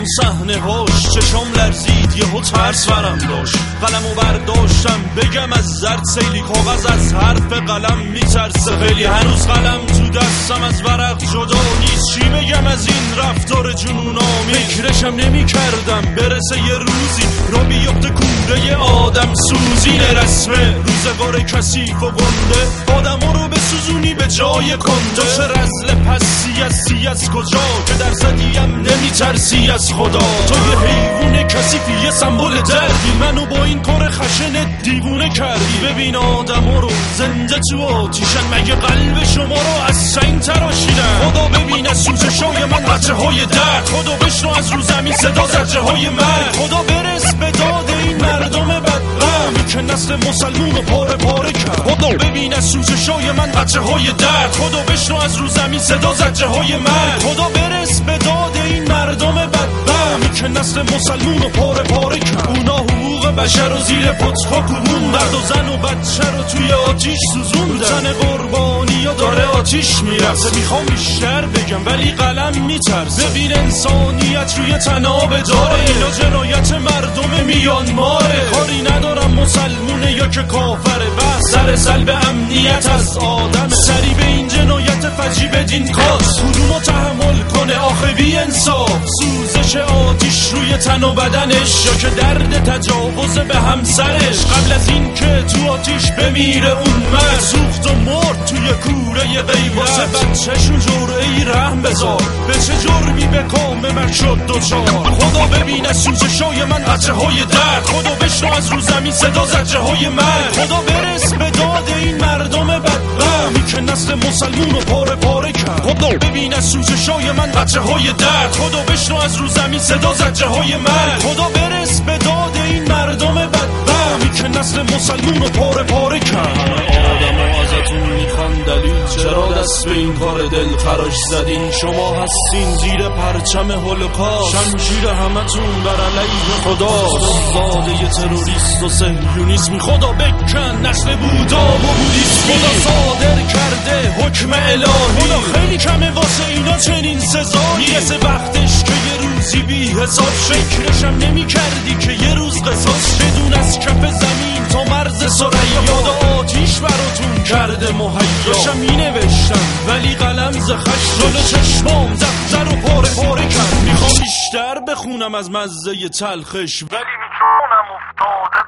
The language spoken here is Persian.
اون صحنه هاش چشام لرزید یهو ترس برم داشت. قلمو برداشتم بگم از زرد سیلی، کاغذ از حرف قلم میترسه خیلی. هنوز قلم تو دستم از ورق جدا نیست، چی بگم از این رفتار جنون‌آمیز. فکرشم نمی کردم برسه یه روزی را بیفته کوره آدم سوزی. رسمه روزگار کثیف و گنده آدمو رو بسوزونی به جای کنده. چه رزل پسی از کجا که در زدیم نمی ترسی از خدا. تو یه حیوون کثیفی یه سمبل دردی، منو با این کار خشن دیوونه کردی. ببین آدمو رو زنده تو آتیشن، مگه قلب شما رو از سنگ تراشیدن. خدا ببین سوزشای من بچه های درد، خدا بشنو از رو زمین صدا زجه های مرگ. خدا برس به داد این مردم بدبخت که نسل مسلمون رو پاره پاره کرد. خدا ببین از سوزشای من بچه های درد، خدا بشنو از رو زمین صدا زجه های مرگ. خدا برس به داد این مردم بدبخت که نسل مسلمون رو پاره پاره کرد. اونا حقوق بشر رو زیر پتها کوبون، درد و زن و بچه رو توی آتیش سوزون. تن قربانی یا داره آتیش میرفته. میخوام بیشتر بگم ولی قلم میترسه. ببین انسانیت روی تنابه داره، اینا جنایت مردم میانماره. کاری ندارم مسلمونه یا که کافره، بس سر سلب امنیت از آدم. سری به این جنایت فجی بدین کاس، کدومو تحمل کنه آخه بی انصاف. سوزش آتیش روی تن و بدنش یا که درد تجاوز به همسرش. قبل از این که تو آتیش بمیره اون مرد، سوخت و مرد توی کوره غیبت. واسه بچه‌شون جرعه‌ای رحم بذار، به چه جرمی به کام شد دوچار. خدا ببین از سوزشای من بچه های درد، خدا بشنو از رو زمین صدا زجه های مرگ. خدا برس به داد این مردم بدبخت که نسل مسلمون رو پاره پاره کرد. خدا ببین از سوزشای من بچه های درد، خدا بشنو از رو زمین صدا زجه های مرگ. خدا برس به داد این مردم بدبخت که نسل مسلمون رو پاره پاره کرد. آدمو ازتون میخوان دلیل چرا دست به این کار دل خراش زدین. شما هستین زیر پرچم هولوکاست، شمشیر همتون بر علیه خداست. زاده تروریست و صهیونیسم خدا بکن نسل بودا و بودیسمی. خدا صادر کرده حکم الهی، خدا خیلی کمه واسه اینا چنین سزایی. میرسه وقتش که یه روزی بی حساب فکرشم نمی کردی که یه روز قصاص بدون از کف زمین تا مرز ثریا. یاد آتیش براتون کرده مهیا، داشتم می نوشتم ولی قلم ز خشم جلو چشمام دفتر رو پاره پاره کرد. میخوام بیشتر بخونم از مزه تلخش ولی میتونم افتاده